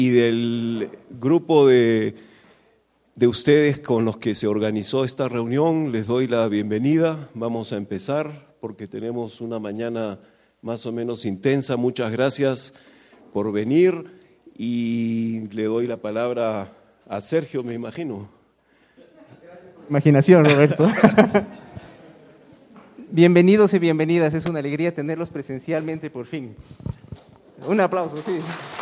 y del grupo de ustedes con los que se organizó esta reunión, les doy la bienvenida. Vamos a empezar porque tenemos una mañana más o menos intensa. Muchas gracias por venir y le doy la palabra a Sergio, me imagino. Imaginación, Roberto. Bienvenidos y bienvenidas, es una alegría tenerlos presencialmente por fin. Un aplauso, sí.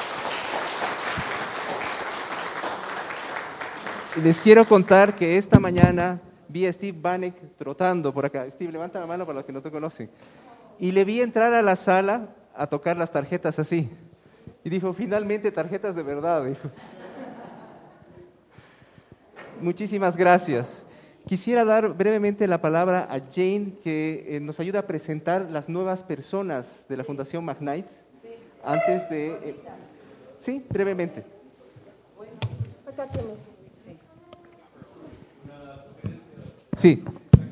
Les quiero contar que esta mañana vi a Steve Banek trotando por acá. Steve, levanta la mano para los que no te conocen. Y le vi entrar a la sala a tocar las tarjetas así. Y dijo, finalmente tarjetas de verdad. Dijo. Muchísimas gracias. Quisiera dar brevemente la palabra a Jane, que nos ayuda a presentar las nuevas personas de la Fundación McKnight. Antes de... sí, brevemente. Acá tienes. Sí.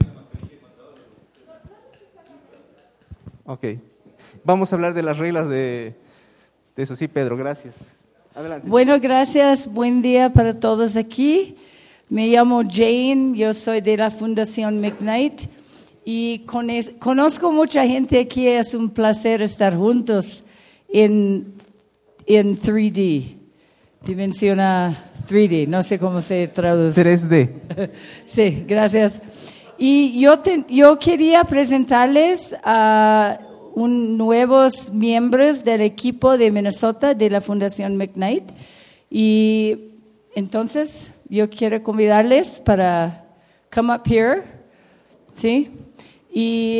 Ok. Vamos a hablar de las reglas de eso. Sí, Pedro, gracias. Adelante. Bueno, gracias. Buen día para todos aquí. Me llamo Jane, yo soy de la Fundación McKnight y conozco mucha gente aquí. Es un placer estar juntos en 3D, dimensión 3D, no sé cómo se traduce. 3D. Sí, gracias. Y yo quería presentarles a nuevos miembros del equipo de Minnesota de la Fundación McKnight. Y entonces yo quiero convidarles para come up here, ¿sí? Y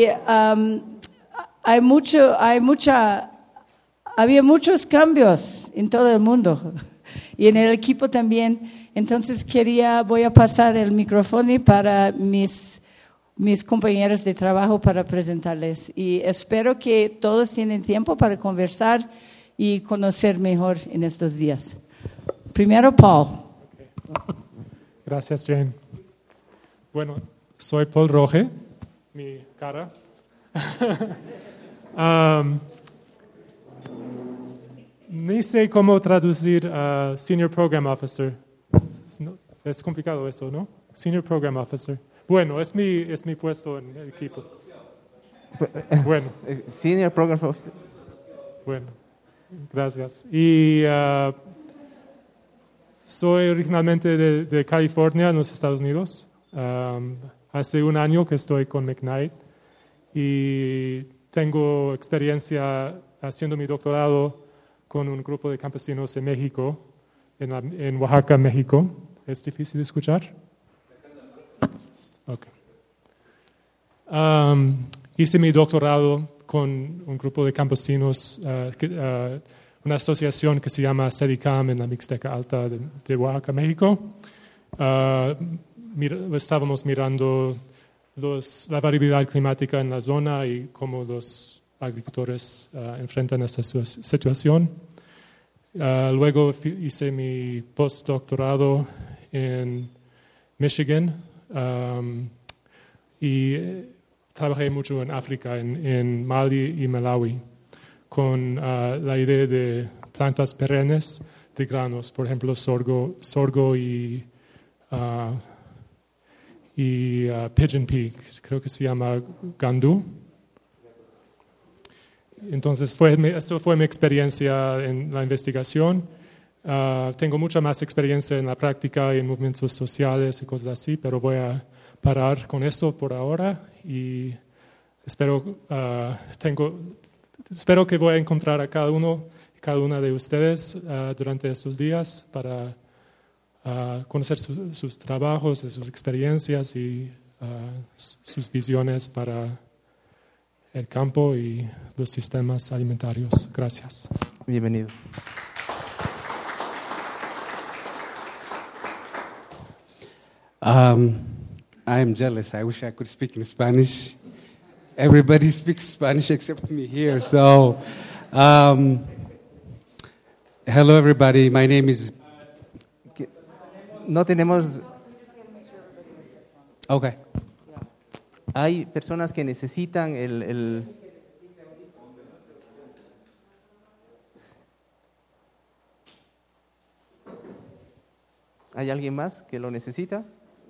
había muchos cambios en todo el mundo y en el equipo también. Entonces voy a pasar el micrófono para mis compañeros de trabajo para presentarles. Y espero que todos tienen tiempo para conversar y conocer mejor en estos días. Primero, Paul. Gracias, Jane. Bueno, soy Paul Roge, mi cara. Ni sé cómo traducir a Senior Program Officer. No, es complicado eso, ¿no? Senior Program Officer. Bueno, es mi puesto en el equipo. Bueno. Senior Program Officer. Bueno, gracias. Y soy originalmente de California, en los Estados Unidos. Hace un año que estoy con McKnight y tengo experiencia haciendo mi doctorado con un grupo de campesinos en México, en Oaxaca, México. ¿Es difícil de escuchar? Okay. Hice mi doctorado con un grupo de campesinos, una asociación que se llama SEDICAM en la Mixteca Alta de Oaxaca, México. Estábamos mirando la variabilidad climática en la zona y cómo los agricultores enfrentan esta situación. Luego hice mi postdoctorado en Michigan y trabajé mucho en África, en Mali y Malawi, con la idea de plantas perennes de granos, por ejemplo, sorgo y pigeon pea, creo que se llama gandú. Entonces, eso fue mi experiencia en la investigación. Tengo mucha más experiencia en la práctica y en movimientos sociales y cosas así, pero voy a parar con eso por ahora y espero que voy a encontrar a cada una de ustedes durante estos días para conocer sus trabajos, sus experiencias y sus visiones para el campo y los sistemas alimentarios. Gracias. Bienvenido. I'm jealous. I wish I could speak in Spanish. Everybody speaks Spanish except me here. So, hello everybody. My name is... No tenemos... Okay. Hay personas que necesitan el... ¿Hay alguien más que lo necesita?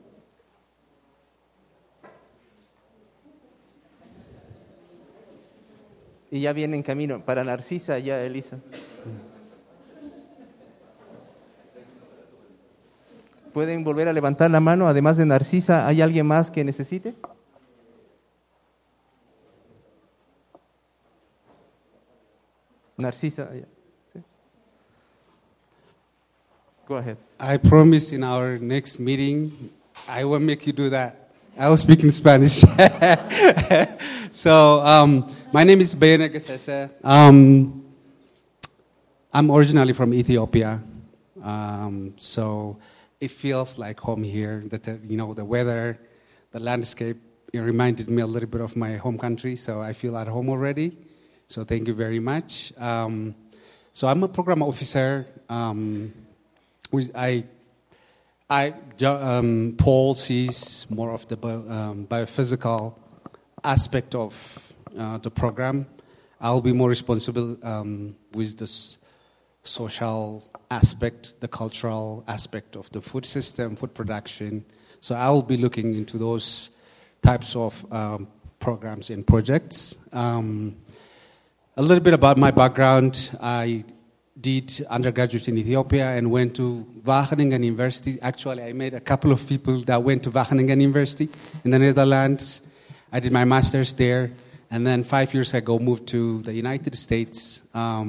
Y ya viene en camino. Para Narcisa, ya, Elisa. ¿Pueden volver a levantar la mano? Además de Narcisa, ¿hay alguien más que necesite? Narcisa, ya. ¿Sí? Go ahead. I promise in our next meeting, I will make you do that. I will speak in Spanish. So, my name is Bayane Gesese. I'm originally from Ethiopia. So it feels like home here. The weather, the landscape, it reminded me a little bit of my home country. So I feel at home already. So thank you very much. So I'm a program officer. Paul sees more of the biophysical aspect of the program. I'll be more responsible with the social aspect, the cultural aspect of the food system, food production. So I'll be looking into those types of programs and projects. A little bit about my background. I did undergraduate in Ethiopia and went to Wageningen University. Actually, I met a couple of people that went to Wageningen University in the Netherlands. I did my master's there, and then 5 years ago moved to the United States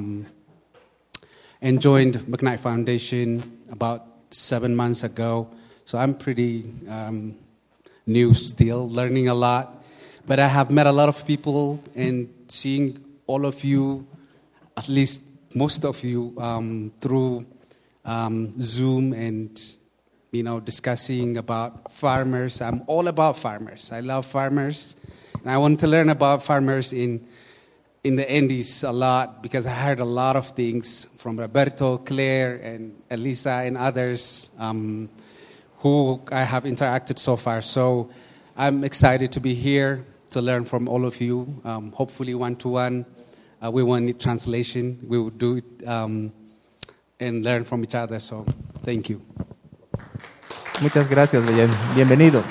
and joined McKnight Foundation about 7 months ago. So I'm pretty new still, learning a lot. But I have met a lot of people, and seeing all of you, at least most of you, through Zoom and, discussing about farmers. I'm all about farmers. I love farmers. And I want to learn about farmers in the Andes a lot, because I heard a lot of things from Roberto, Claire, and Elisa, and others who I have interacted so far. So I'm excited to be here to learn from all of you, hopefully one-to-one. We won't need translation. We will do it and learn from each other. So thank you. Muchas gracias, bienvenido.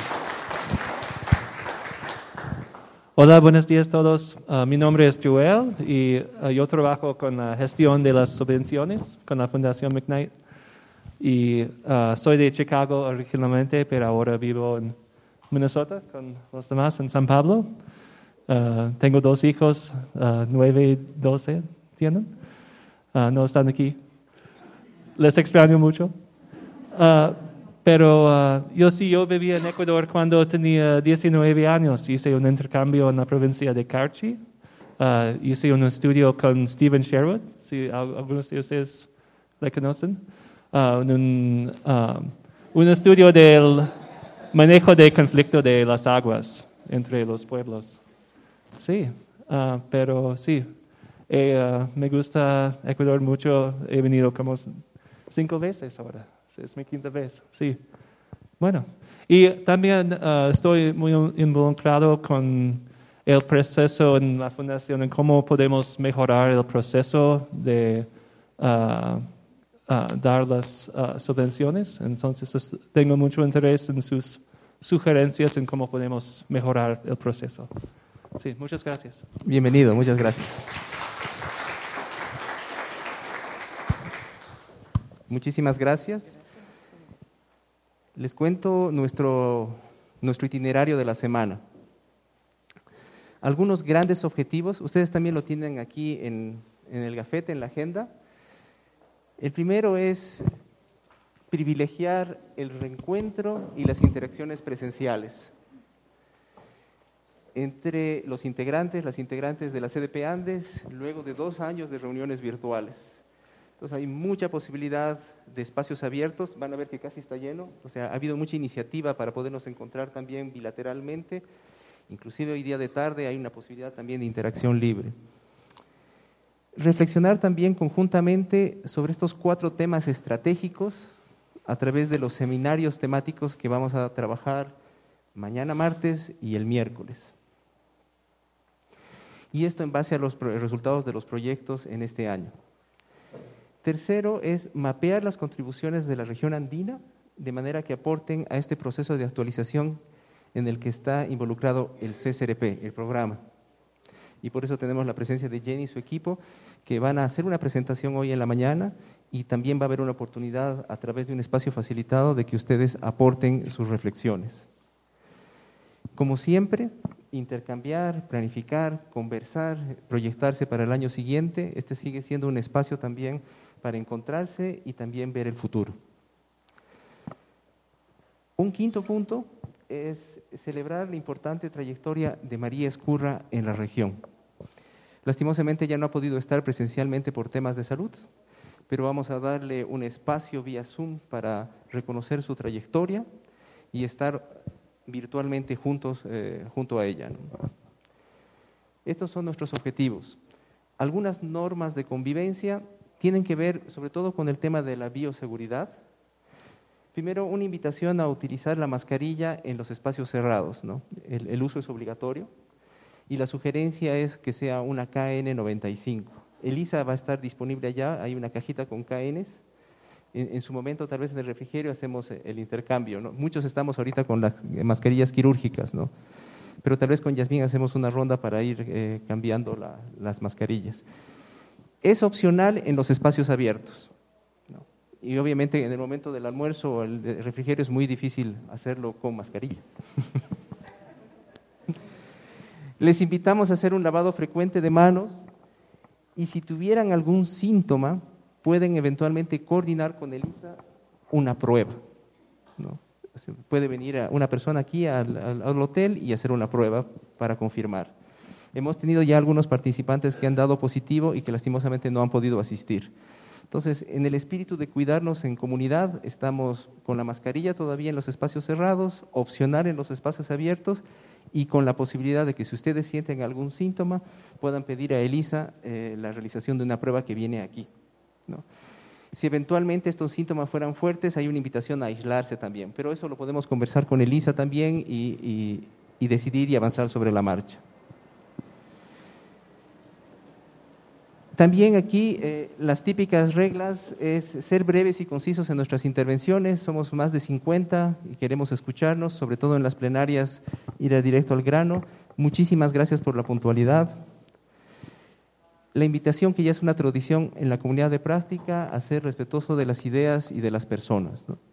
Hola, buenos días a todos. Mi nombre es Joel y yo trabajo con la gestión de las subvenciones con la Fundación McKnight. Y soy de Chicago originalmente, pero ahora vivo en Minnesota con los demás en San Pablo. Tengo 2 hijos, 9 y 12 tienen. No están aquí. Les extraño mucho. Pero yo vivía en Ecuador cuando tenía 19 años. Hice un intercambio en la provincia de Carchi. Hice un estudio con Stephen Sherwood, si algunos de ustedes le conocen. Un estudio del manejo del conflicto de las aguas entre los pueblos. Sí, pero sí, me gusta Ecuador mucho. He venido como 5 veces ahora. Es mi 5ª vez, sí. Bueno, y también estoy muy involucrado con el proceso en la fundación, en cómo podemos mejorar el proceso de dar las subvenciones. Entonces tengo mucho interés en sus sugerencias en cómo podemos mejorar el proceso. Sí, muchas gracias. Bienvenido, muchas gracias. Muchísimas gracias. Les cuento nuestro itinerario de la semana. Algunos grandes objetivos, ustedes también lo tienen aquí en el gafete, en la agenda. El primero es privilegiar el reencuentro y las interacciones presenciales entre los integrantes, las integrantes de la CDP Andes, luego de 2 años de reuniones virtuales. Entonces hay mucha posibilidad de espacios abiertos, van a ver que casi está lleno, o sea, ha habido mucha iniciativa para podernos encontrar también bilateralmente, inclusive hoy día de tarde hay una posibilidad también de interacción libre. Reflexionar también conjuntamente sobre estos 4 temas estratégicos a través de los seminarios temáticos que vamos a trabajar mañana martes y el miércoles. Y esto en base a los resultados de los proyectos en este año. Tercero es mapear las contribuciones de la región andina de manera que aporten a este proceso de actualización en el que está involucrado el CCRP, el programa. Y por eso tenemos la presencia de Jenny y su equipo, que van a hacer una presentación hoy en la mañana, y también va a haber una oportunidad a través de un espacio facilitado de que ustedes aporten sus reflexiones. Como siempre, intercambiar, planificar, conversar, proyectarse para el año siguiente. Este sigue siendo un espacio también para encontrarse y también ver el futuro. Un quinto punto es celebrar la importante trayectoria de María Ezcurra en la región. Lastimosamente ya no ha podido estar presencialmente por temas de salud, pero vamos a darle un espacio vía Zoom para reconocer su trayectoria y estar virtualmente juntos, junto a ella, ¿no? Estos son nuestros objetivos. Algunas normas de convivencia tienen que ver sobre todo con el tema de la bioseguridad. Primero, una invitación a utilizar la mascarilla en los espacios cerrados, ¿no? El uso es obligatorio y la sugerencia es que sea una KN95. Elisa va a estar disponible allá, hay una cajita con KNs. En su momento, tal vez en el refrigerio, hacemos el intercambio, ¿no? Muchos estamos ahorita con las mascarillas quirúrgicas, ¿no? Pero tal vez con Yasmín hacemos una ronda para ir cambiando las mascarillas. Es opcional en los espacios abiertos, ¿no? Y obviamente en el momento del almuerzo o el refrigerio es muy difícil hacerlo con mascarilla. Les invitamos a hacer un lavado frecuente de manos y si tuvieran algún síntoma, pueden eventualmente coordinar con Elisa una prueba, ¿no? Puede venir una persona aquí al hotel y hacer una prueba para confirmar. Hemos tenido ya algunos participantes que han dado positivo y que lastimosamente no han podido asistir. Entonces, en el espíritu de cuidarnos en comunidad, estamos con la mascarilla todavía en los espacios cerrados, opcional en los espacios abiertos y con la posibilidad de que si ustedes sienten algún síntoma, puedan pedir a Elisa la realización de una prueba que viene aquí, ¿no? Si eventualmente estos síntomas fueran fuertes, hay una invitación a aislarse también, pero eso lo podemos conversar con Elisa también y decidir y avanzar sobre la marcha. También aquí las típicas reglas es ser breves y concisos en nuestras intervenciones. Somos más de 50 y queremos escucharnos, sobre todo en las plenarias, ir directo al grano. Muchísimas gracias por la puntualidad. La invitación, que ya es una tradición en la comunidad de práctica, a ser respetuoso de las ideas y de las personas, ¿no?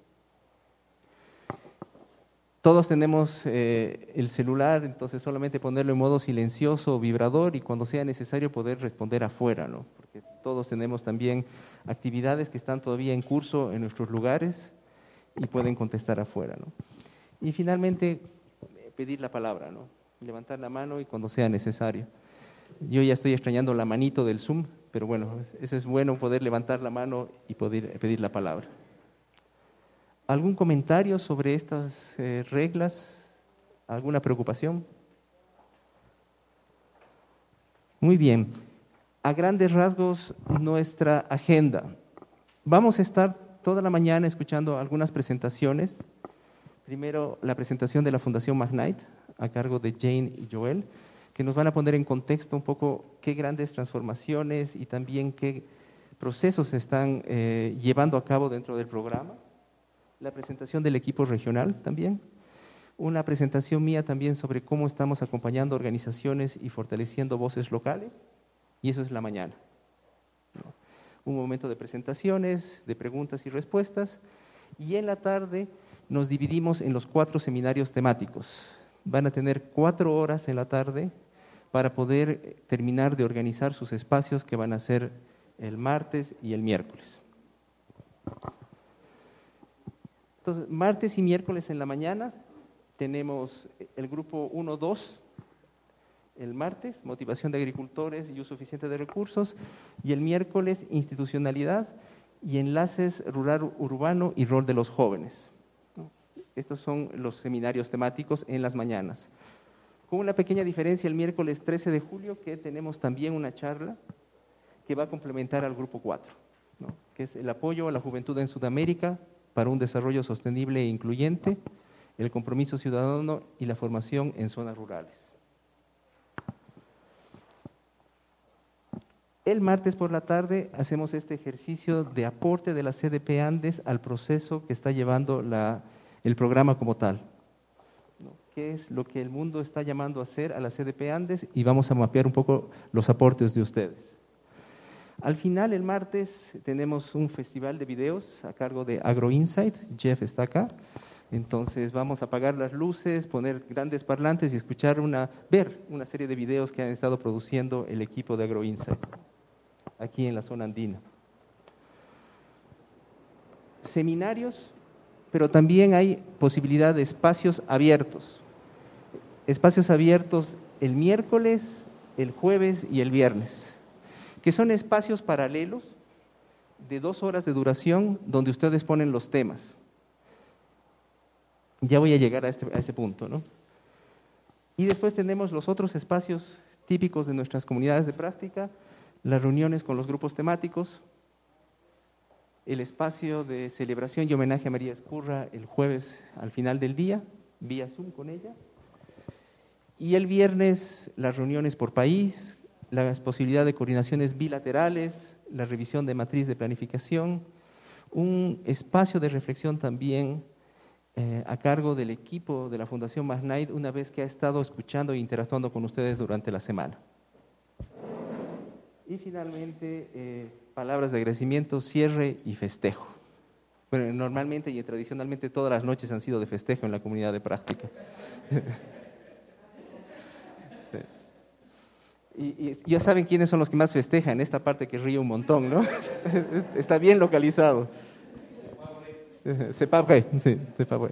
Todos tenemos el celular, entonces solamente ponerlo en modo silencioso o vibrador y cuando sea necesario poder responder afuera, ¿no? Porque todos tenemos también actividades que están todavía en curso en nuestros lugares y pueden contestar afuera, ¿no? Y finalmente, pedir la palabra, ¿no? Levantar la mano y cuando sea necesario. Yo ya estoy extrañando la manito del Zoom, pero bueno, eso es bueno, poder levantar la mano y poder pedir la palabra. ¿Algún comentario sobre estas reglas? ¿Alguna preocupación? Muy bien. A grandes rasgos, nuestra agenda. Vamos a estar toda la mañana escuchando algunas presentaciones. Primero, la presentación de la Fundación Magnite, a cargo de Jane y Joel, que nos van a poner en contexto un poco qué grandes transformaciones y también qué procesos se están llevando a cabo dentro del programa. La presentación del equipo regional también. Una presentación mía también sobre cómo estamos acompañando organizaciones y fortaleciendo voces locales. Y eso es la mañana, ¿no? Un momento de presentaciones, de preguntas y respuestas. Y en la tarde nos dividimos en los 4 seminarios temáticos. Van a tener 4 horas en la tarde para poder terminar de organizar sus espacios, que van a ser el martes y el miércoles. Entonces, martes y miércoles en la mañana tenemos el grupo 1-2, el martes, motivación de agricultores y uso eficiente de recursos, y el miércoles, institucionalidad y enlaces rural-urbano y rol de los jóvenes, ¿no? Estos son los seminarios temáticos en las mañanas. Con una pequeña diferencia, el miércoles 13 de julio, que tenemos también una charla que va a complementar al grupo 4, ¿no? Que es el apoyo a la juventud en Sudamérica para un desarrollo sostenible e incluyente, el compromiso ciudadano y la formación en zonas rurales. El martes por la tarde hacemos este ejercicio de aporte de la CDP Andes al proceso que está llevando el programa como tal. ¿Qué es lo que el mundo está llamando a hacer a la CDP Andes? Y vamos a mapear un poco los aportes de ustedes. Al final, el martes, tenemos un festival de videos a cargo de AgroInsight. Jeff está acá. Entonces vamos a apagar las luces, poner grandes parlantes y ver una serie de videos que han estado produciendo el equipo de AgroInsight aquí en la zona andina. Seminarios, pero también hay posibilidad de espacios abiertos. Espacios abiertos el miércoles, el jueves y el viernes, que son espacios paralelos de 2 horas de duración donde ustedes ponen los temas. Ya voy a llegar a ese punto, ¿no? Y después tenemos los otros espacios típicos de nuestras comunidades de práctica, las reuniones con los grupos temáticos, el espacio de celebración y homenaje a María Ezcurra el jueves al final del día, vía Zoom con ella, y el viernes las reuniones por país, las posibilidades de coordinaciones bilaterales, la revisión de matriz de planificación, un espacio de reflexión también a cargo del equipo de la Fundación Magnite, una vez que ha estado escuchando e interactuando con ustedes durante la semana. Y finalmente, palabras de agradecimiento, cierre y festejo. Bueno, normalmente y tradicionalmente todas las noches han sido de festejo en la comunidad de práctica. Sí. Y ya saben quiénes son los que más festejan, esta parte que ríe un montón, ¿no? Está bien localizado. C'est pas vrai, sí, c'est pas vrai.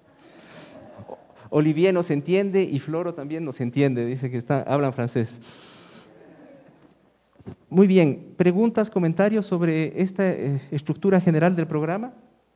Olivier nos entiende y Floro también nos entiende, dice que hablan francés. Muy bien, ¿preguntas, comentarios sobre esta estructura general del programa?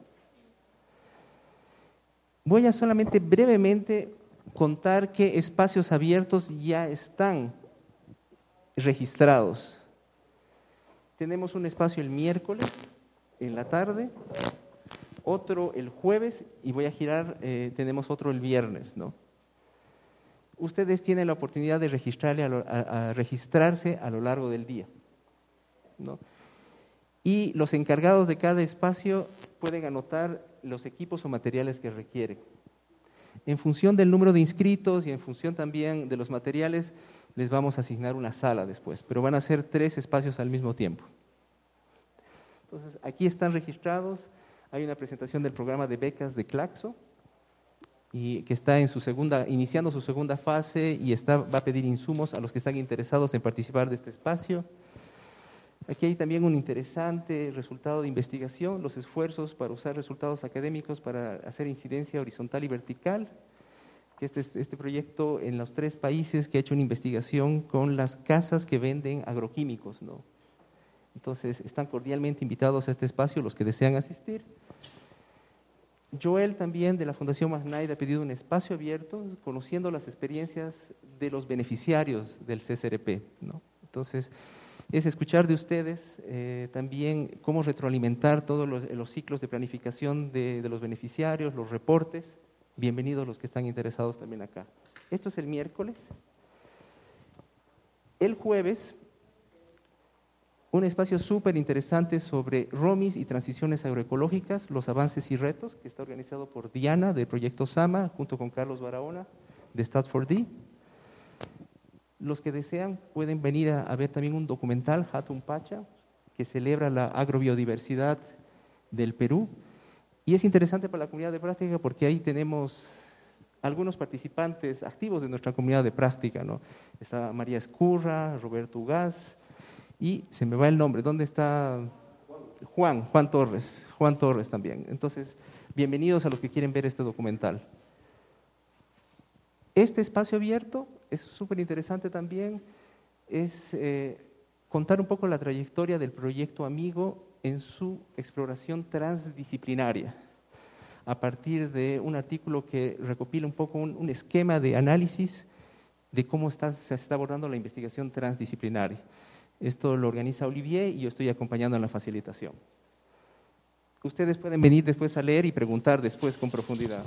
Voy a solamente brevemente contar qué espacios abiertos ya están registrados. Tenemos un espacio el miércoles en la tarde, otro el jueves y voy a girar, tenemos otro el viernes, ¿no? Ustedes tienen la oportunidad de registrarse a lo largo del día, ¿no? Y los encargados de cada espacio pueden anotar los equipos o materiales que requieren. En función del número de inscritos y en función también de los materiales, les vamos a asignar una sala después, pero van a ser 3 espacios al mismo tiempo. Entonces, aquí están registrados. Hay una presentación del programa de becas de Claxo, y que está iniciando su segunda fase y va a pedir insumos a los que están interesados en participar de este espacio. Aquí hay también un interesante resultado de investigación, los esfuerzos para usar resultados académicos para hacer incidencia horizontal y vertical, que este proyecto en los 3 países que ha hecho una investigación con las casas que venden agroquímicos, ¿no? Entonces, están cordialmente invitados a este espacio los que desean asistir. Joel también de la Fundación Magnite ha pedido un espacio abierto conociendo las experiencias de los beneficiarios del CSRP, ¿no? Entonces, es escuchar de ustedes también cómo retroalimentar todos los ciclos de planificación de los beneficiarios, los reportes. Bienvenidos los que están interesados también acá. Esto es el miércoles. El jueves, un espacio súper interesante sobre ROMIs y transiciones agroecológicas, los avances y retos, que está organizado por Diana del proyecto SAMA, junto con Carlos Barahona de Stat4D. Los que desean pueden venir a ver también un documental, Hatun Pacha, que celebra la agrobiodiversidad del Perú. Y es interesante para la comunidad de práctica porque ahí tenemos algunos participantes activos de nuestra comunidad de práctica, ¿no? Está María Ezcurra, Roberto Ugaz, y se me va el nombre, ¿dónde está? Juan Torres también. Entonces, bienvenidos a los que quieren ver este documental. Este espacio abierto es súper interesante también, es contar un poco la trayectoria del proyecto Amigo en su exploración transdisciplinaria, a partir de un artículo que recopila un poco un esquema de análisis de cómo se está abordando la investigación transdisciplinaria. Esto lo organiza Olivier y yo estoy acompañando en la facilitación. Ustedes pueden venir después a leer y preguntar después con profundidad.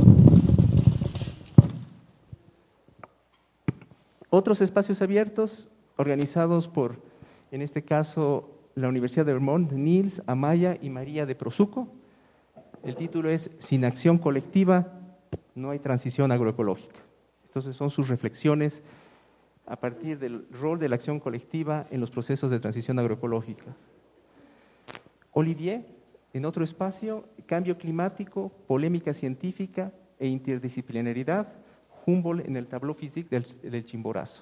Otros espacios abiertos, organizados por, en este caso, la Universidad de Vermont, Nils, Amaya y María de Prosuco. El título es Sin acción colectiva no hay transición agroecológica. Entonces son sus reflexiones a partir del rol de la acción colectiva en los procesos de transición agroecológica. Olivier, en otro espacio, cambio climático, polémica científica e interdisciplinaridad, Humboldt en el tableau physique del Chimborazo.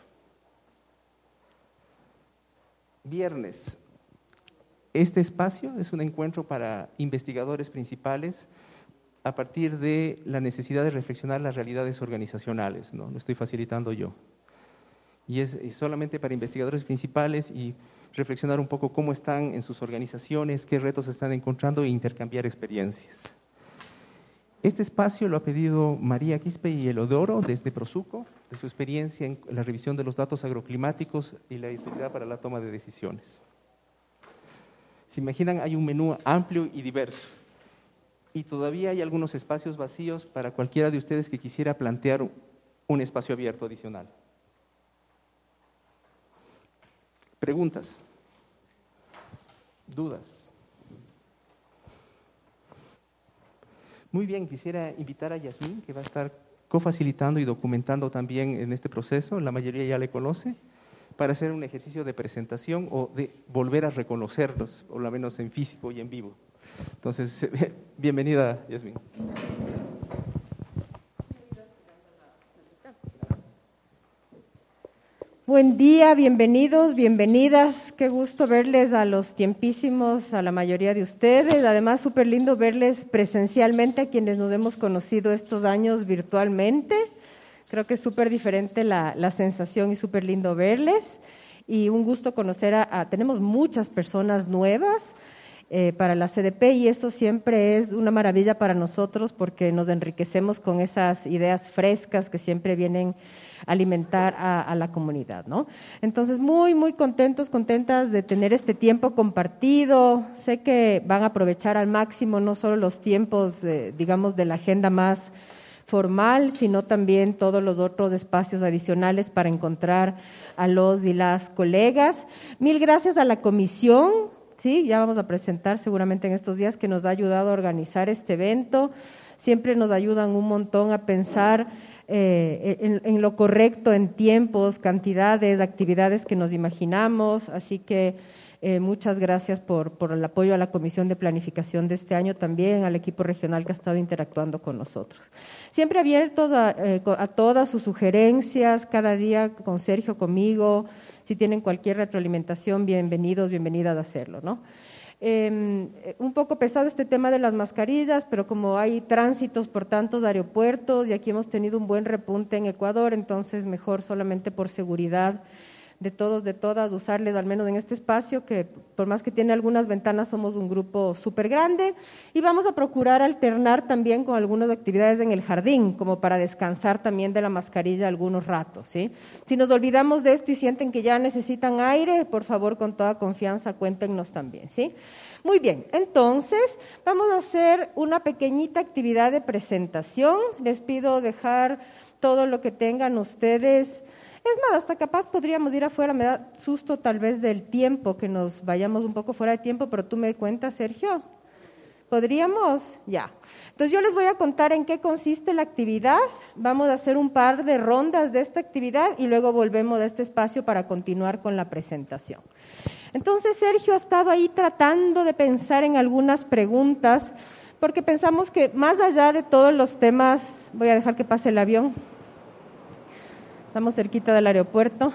Viernes. Este espacio es un encuentro para investigadores principales a partir de la necesidad de reflexionar las realidades organizacionales, ¿no? Lo estoy facilitando yo. Y es solamente para investigadores principales y reflexionar un poco cómo están en sus organizaciones, qué retos están encontrando e intercambiar experiencias. Este espacio lo ha pedido María Quispe y Elodoro desde Prosuco, de su experiencia en la revisión de los datos agroclimáticos y la utilidad para la toma de decisiones. Se imaginan, hay un menú amplio y diverso. Y todavía hay algunos espacios vacíos para cualquiera de ustedes que quisiera plantear un espacio abierto adicional. ¿Preguntas? ¿Dudas? Muy bien, quisiera invitar a Yasmín, que va a estar cofacilitando y documentando también en este proceso, la mayoría ya le conoce, para hacer un ejercicio de presentación o de volver a reconocerlos, o al menos en físico y en vivo. Entonces, bienvenida, Yasmín. Buen día, bienvenidos, bienvenidas. Qué gusto verles a los tiempísimos, a la mayoría de ustedes. Además, súper lindo verles presencialmente a quienes nos hemos conocido estos años virtualmente. Creo que es súper diferente la sensación y súper lindo verles. Y un gusto conocer tenemos muchas personas nuevas para la CDP y eso siempre es una maravilla para nosotros porque nos enriquecemos con esas ideas frescas que siempre vienen a alimentar a la comunidad, ¿no? Entonces, muy, muy contentos, contentas de tener este tiempo compartido. Sé que van a aprovechar al máximo no solo los tiempos, digamos, de la agenda más formal, sino también todos los otros espacios adicionales para encontrar a los y las colegas. Mil gracias a la comisión, sí, ya vamos a presentar seguramente en estos días, que nos ha ayudado a organizar este evento. Siempre nos ayudan un montón a pensar en lo correcto, en tiempos, cantidades, actividades que nos imaginamos, así que muchas gracias por el apoyo a la Comisión de Planificación de este año, también al equipo regional que ha estado interactuando con nosotros. Siempre abiertos a todas sus sugerencias, cada día con Sergio, conmigo, si tienen cualquier retroalimentación, bienvenidos, bienvenidas a hacerlo, ¿no? Un poco pesado este tema de las mascarillas, pero como hay tránsitos por tantos aeropuertos y aquí hemos tenido un buen repunte en Ecuador, entonces mejor solamente por seguridad de todos, de todas, usarles al menos en este espacio, que por más que tiene algunas ventanas, somos un grupo súper grande, y vamos a procurar alternar también con algunas actividades en el jardín, como para descansar también de la mascarilla algunos ratos, ¿sí? Si nos olvidamos de esto y sienten que ya necesitan aire, por favor, con toda confianza, cuéntenos también, ¿sí? Muy bien, entonces vamos a hacer una pequeñita actividad de presentación. Les pido dejar todo lo que tengan ustedes. Es más, hasta capaz podríamos ir afuera, me da susto tal vez del tiempo, que nos vayamos un poco fuera de tiempo, pero tú me cuentas, Sergio. ¿Podríamos? Ya. Entonces yo les voy a contar en qué consiste la actividad, vamos a hacer un par de rondas de esta actividad y luego volvemos a este espacio para continuar con la presentación. Entonces Sergio ha estado ahí tratando de pensar en algunas preguntas, porque pensamos que más allá de todos los temas, voy a dejar que pase el avión. Estamos cerquita del aeropuerto.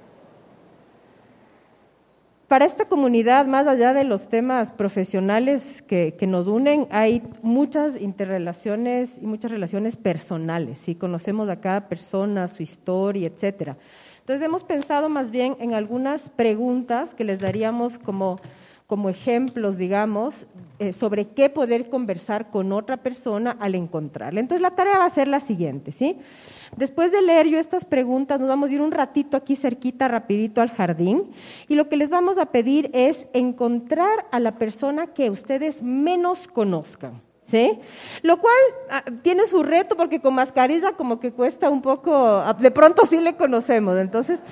Para esta comunidad, más allá de los temas profesionales que nos unen, hay muchas interrelaciones y muchas relaciones personales, ¿sí? Conocemos a cada persona, su historia, etcétera. Entonces hemos pensado más bien en algunas preguntas que les daríamos como ejemplos, digamos, sobre qué poder conversar con otra persona al encontrarla. Entonces la tarea va a ser la siguiente, ¿sí? Después de leer yo estas preguntas, nos vamos a ir un ratito aquí cerquita, rapidito al jardín, y lo que les vamos a pedir es encontrar a la persona que ustedes menos conozcan, ¿sí? Lo cual tiene su reto porque con mascarilla como que cuesta un poco, de pronto sí le conocemos, entonces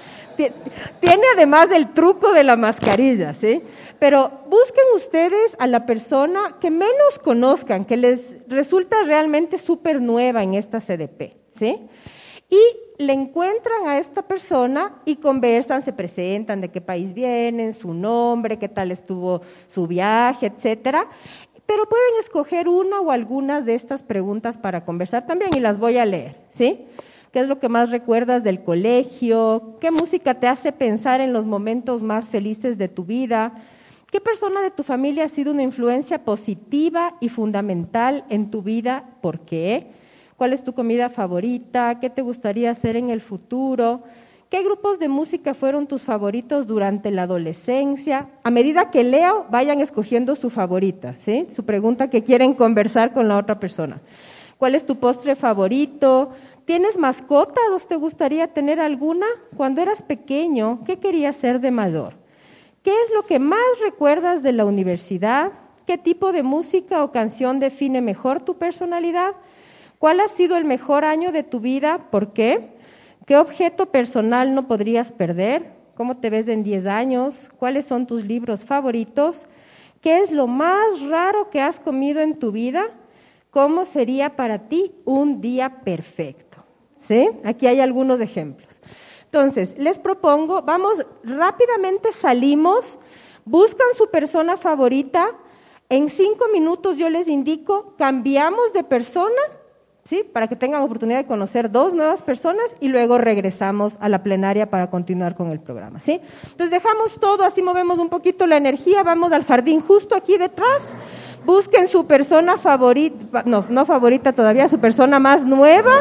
tiene además el truco de la mascarilla, ¿sí? Pero busquen ustedes a la persona que menos conozcan, que les resulta realmente súper nueva en esta CDP, ¿sí? Y le encuentran a esta persona y conversan, se presentan de qué país vienen, su nombre, qué tal estuvo su viaje, etcétera. Pero pueden escoger una o algunas de estas preguntas para conversar también y las voy a leer, ¿sí? ¿Qué es lo que más recuerdas del colegio? ¿Qué música te hace pensar en los momentos más felices de tu vida? ¿Qué persona de tu familia ha sido una influencia positiva y fundamental en tu vida? ¿Por qué? ¿Cuál es tu comida favorita? ¿Qué te gustaría hacer en el futuro? ¿Qué grupos de música fueron tus favoritos durante la adolescencia? A medida que leo, vayan escogiendo su favorita, ¿sí? Su pregunta que quieren conversar con la otra persona. ¿Cuál es tu postre favorito? ¿Tienes mascotas o te gustaría tener alguna? Cuando eras pequeño, ¿qué querías ser de mayor? ¿Qué es lo que más recuerdas de la universidad? ¿Qué tipo de música o canción define mejor tu personalidad? ¿Cuál ha sido el mejor año de tu vida? ¿Por qué? ¿Qué objeto personal no podrías perder? ¿Cómo te ves en 10 años? ¿Cuáles son tus libros favoritos? ¿Qué es lo más raro que has comido en tu vida? ¿Cómo sería para ti un día perfecto? ¿Sí? Aquí hay algunos ejemplos. Entonces, les propongo, vamos, rápidamente salimos, buscan su persona favorita, en 5 minutos yo les indico, cambiamos de persona, ¿sí? Para que tengan oportunidad de conocer 2 nuevas personas y luego regresamos a la plenaria para continuar con el programa, ¿sí? Entonces dejamos todo, así movemos un poquito la energía, vamos al jardín justo aquí detrás, busquen su persona favorita, no favorita todavía, su persona más nueva.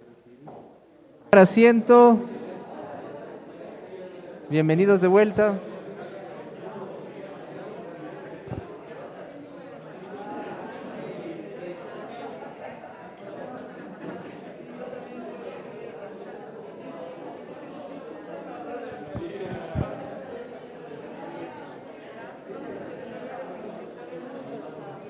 Asiento. Bienvenidos de vuelta.